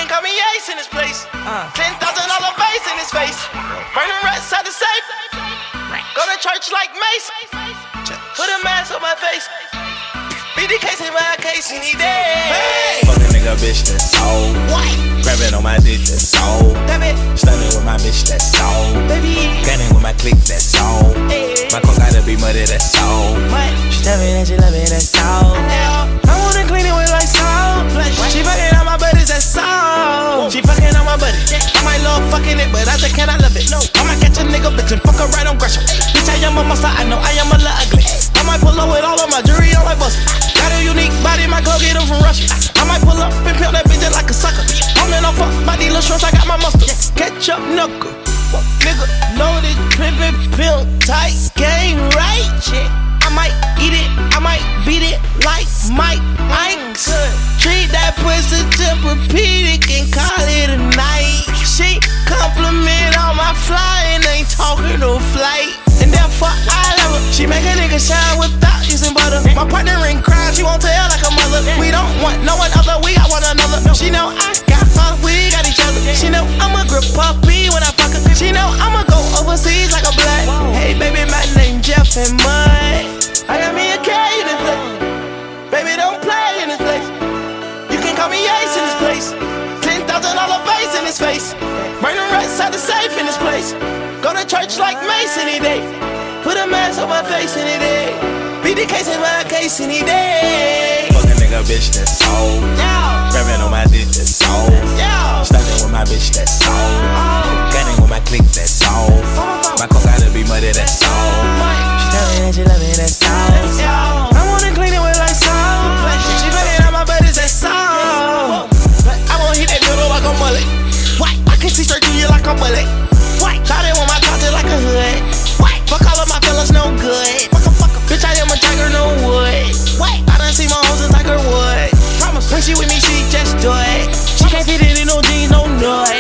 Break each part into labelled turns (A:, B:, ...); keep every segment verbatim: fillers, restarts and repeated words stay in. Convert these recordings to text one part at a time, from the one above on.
A: call me Ace in this place. Uh. Ten thousand dollar face in his face. Burning rats out the safe. Go to church like Mace. Put a mask on my face. B D K in my case and he dead. Hey.
B: Fuck a nigga bitch that's old.
A: What?
B: Grabbing on my dick that's old.
A: Damn it.
B: Stunning with my bitch that's old.
A: Baby.
B: Gunning with my clique that's old.
A: Hey.
B: My car gotta be muddy that's old.
A: What?
B: She tell me that she love me that's old.
A: I wanna clean it with like salt. She fucking on my buddies that's salt. She fucking on my buddy. I might love fucking it, but I just cannot love it. No. I might catch a nigga bitch and fuck her right on Gresham. Bitch, I am a monster. I know I am a little ugly. I might pull up with all of my jewelry on like Buster. Got a unique body, might go get them from Russia. I might pull up and pimp that bitch just like a sucker. I'm in off fuck my dealer shorts, I got my mustard. Catch up knuckle. Nigga, loaded, pimpin', pimp, tight, game right. Shit. I might eat it, I might beat it like Mike Ike's. Treat that pussy Tempur-Pedic and call it a night. She compliment on my flying, ain't talking no flight. And therefore I love her. She make a nigga shine without using butter. My partner in crime, she won't tell like a mother. We don't want no one other, we got one another. She know I got her, we got each other. She know I'ma grip puppy when I fuck her. She know I'ma go overseas like a blood. Hey baby, my name Jeff and Mud. I got me a K in this place. Baby, don't play in this place. You can call me Ace in this place. Ten thousand dollar face in his face. Burning rats out the safe in this place. Go to church like Mace any day. Put a mask on my face any day. B D K's in my case any day.
B: Fuck a nigga bitch that's old.
A: Yeah.
B: Grabbing on my dick that's old.
A: Yeah.
B: Stunning with my bitch that's old.
A: Oh.
B: Gunning with my clique that's old. My car gotta be muddy that's old. She tell me that she love me that's old.
A: I wanna clean it with like salt. She fucking on my buddies that's salt. I wanna hit that doodle like a mullet. What? I can see straight through you like a bullet. What? Shot it with my content like a hood. What? Fuck all of my fellas, no good. Fuck a fuck a bitch, I am a tiger, no wood. What? I done see my hoes in Tiger Wood. Promise, when she with me, she just do it. She can't fit it in no jeans, no nut.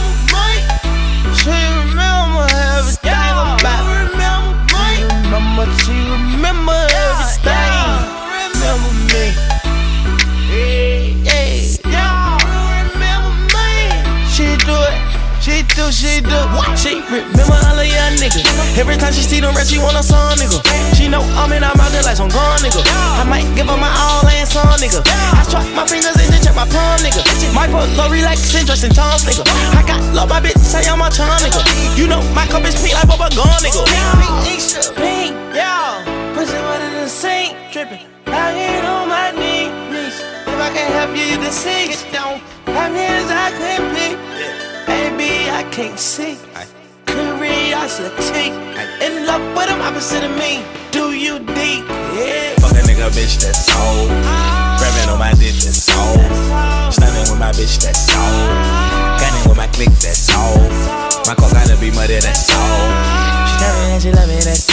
A: She remember everything about me. Remember, she remember everything. Remember me. Yeah, yeah. Remember me. She do it. She do, she do. She remember all of young niggas. Every time she see them rats, she want a son, nigga. She know I'm in her mouth just like some grown nigga. I might give her my all and son, nigga. I strap my fingers and then check my palm, nigga. My put low relaxing, dressed in Tom's, nigga. I got love my bitch, say I'm my tongue, nigga. You know my cup is pink like Bubba Gum, nigga. Pink, pink, yeah. Pussy wanted to sink, tripping. I get on my knees. If I can't help you, you to sing it down. I'm here as I can be. Baby, I can't see. Curiosity. In love with him, opposite of me. Do you deep? Yeah.
B: Fuck a nigga bitch that's old. Grabbing on my dick that's old. Stunning with my bitch that's old. Gunning with my clique that's old. My car gotta be muddy that's old. She tell me that she love me that's